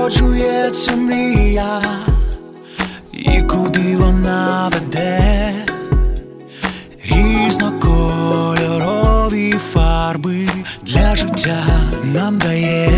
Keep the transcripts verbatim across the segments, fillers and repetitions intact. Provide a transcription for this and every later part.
народжується мрія, і куди вона веде, різнокольорові фарби для життя нам дає.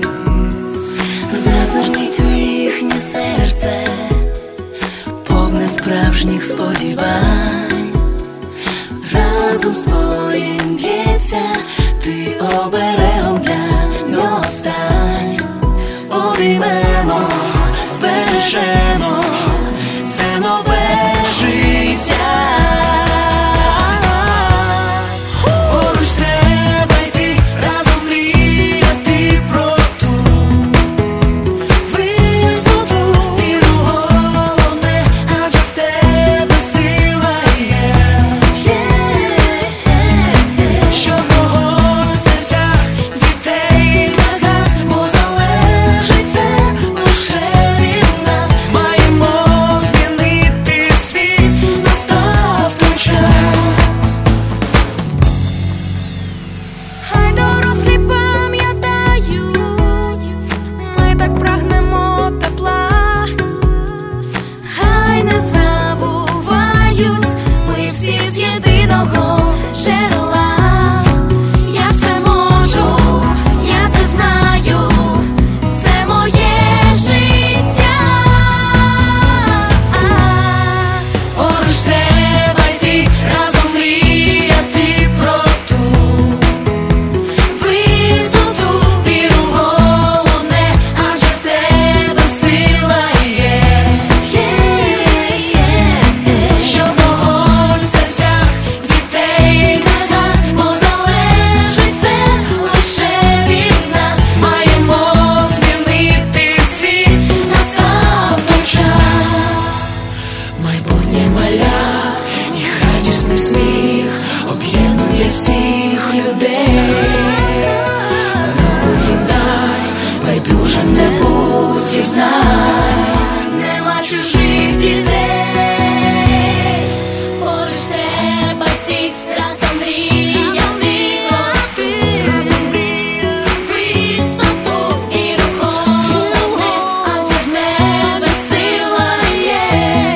Зазирніть у їхнє серце, повне справжніх сподівань. Разом з твоїм б'ється, ти оберегом для нього стань. Обіймемо, збережемо це нове життя. Поруч треба йти, разом мріяти про ту висоту. Віру головне, адже в тебе сила є. Щоб вогонь в серцях дітей не згас, бо залежить це лише від нас. Маємо змінити світ, настав той час. Хай дорослі пам'ятають, ми так прагнемо тепла. Хай не забувають, ми всі з єдиного джерела. Я все можу, я це знаю, це моє життя. Поруч треба йти, разом мріяти про ту висоту. Віру головне, адже в тебе сила є. Щоб вогонь в серцях дітей не згас, бо залежить це лише від нас. Маємо змінити світ, настав той час. Майбутнє малят, їх радісний сміх об'єднує всіх людей. Руку їм дай, байдужим не будь і знай, нема чужих дітей. Поруч треба йти, разом мріяти про ту висоту. Віру головне, адже в тебе сила є.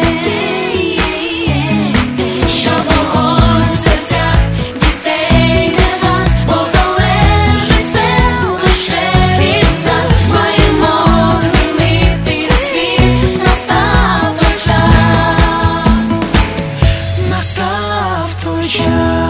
Щоб вогонь в серцях дітей не згас, бо залежить це лише від нас. Маємо змінити світ, настав той час. Настав той час.